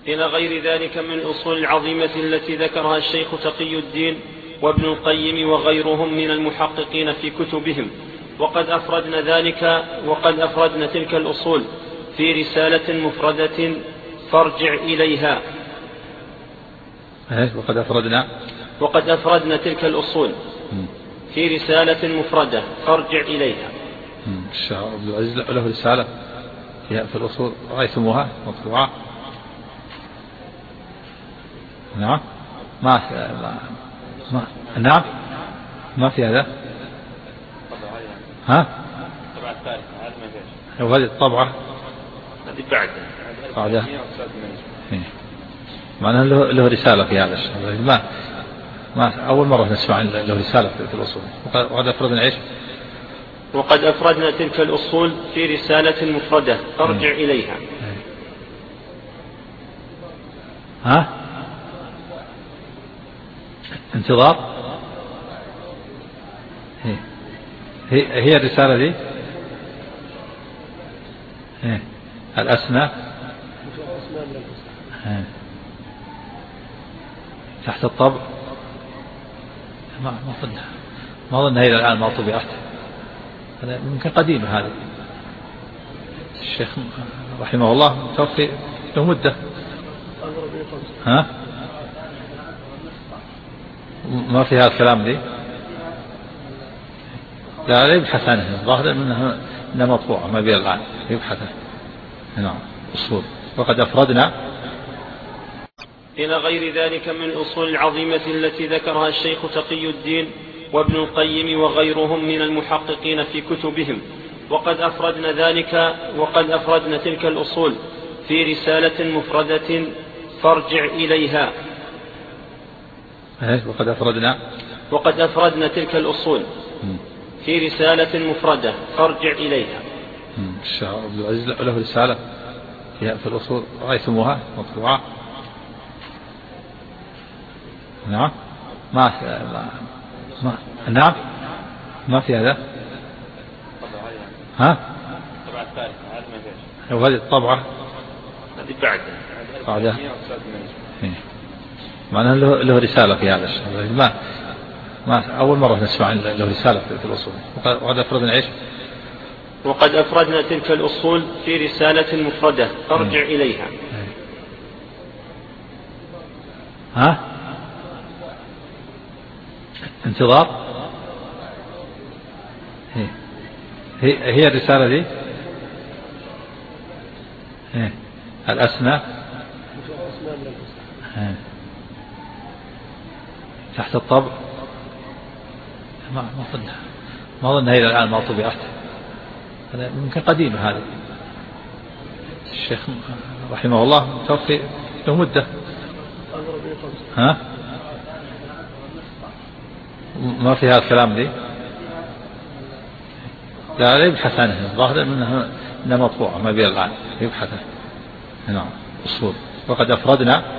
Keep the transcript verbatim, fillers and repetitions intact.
إلى غير ذلك من الأصول العظيمة التي ذكرها الشيخ تقي الدين وابن القيم وغيرهم من المحققين في كتبهم. وقد أفردنا ذلك وقد أفردنا تلك الأصول في رسالة مفردة فارجع إليها. وقد أفردنا وقد أفردنا تلك الأصول في رسالة مفردة فارجع إليها. الشيخ عبد العزيز له رسالة في الأصول رأيتموها مطبوعة؟ نعم ما ما نعم ما في هذا. ها وهذه الطبعة هذه بعد بعدها معناها له, له رسالة في هذا الشيء. ما ما أول مرة نسمع له رسالة في الأصول. وقد أفردنا إيش؟ وقد أفردنا تلك الأصول في رسالة مفردة فارجع إليها. ها انتظار هي هي, هي الرسالة دي هي. الأسماء هي. تحت الطبع ما ما أظن ما أظن هي الآن ما طبعت. هذا ممكن قديمة هذه. الشيخ رحمه الله توفي له مدة. ها ما في هذا الكلام دي. لا لا يبحث عنه الظاهر منها انها مطبوعة ما بين الآن يبحث. نعم أصول. وقد أفردنا إلى غير ذلك من الأصول العظيمة التي ذكرها الشيخ تقي الدين وابن القيم وغيرهم من المحققين في كتبهم. وقد أفردنا ذلك وقد أفردنا تلك الأصول في رسالة مفردة فارجع إليها. وقد أفردنا وقد أفردنا تلك الأصول في رسالة مفردة فارجع إليها. الشيخ عبد العزيز له رسالة في الأصول رأيتموها مطبوعة؟ نعم ما ما نعم ما في هذا. ها وهذه الطبعة هذه بعد بعدها معناها له, له رسالة في هذا الشيء. ما ما أول مرة نسمع له رسالة في الأصول. وقد أفردنا إيش؟ وقد أفردنا تلك الأصول في رسالة مفردة فارجع إليها. ها انتظار هي هي, هي الرسالة دي هي. الأسماء هي. تحت الطبع ما ما أظن ما أظن هي الآن ما طبعت. هذا ممكن قديمة هذه. الشيخ رحمه الله توفي له مدة. ها ما في هذا الكلام دي. لا لا يبحث عنه الظاهر منها انها مطبوعة ما بين الآن يبحث. نعم أصول. وقد أفردنا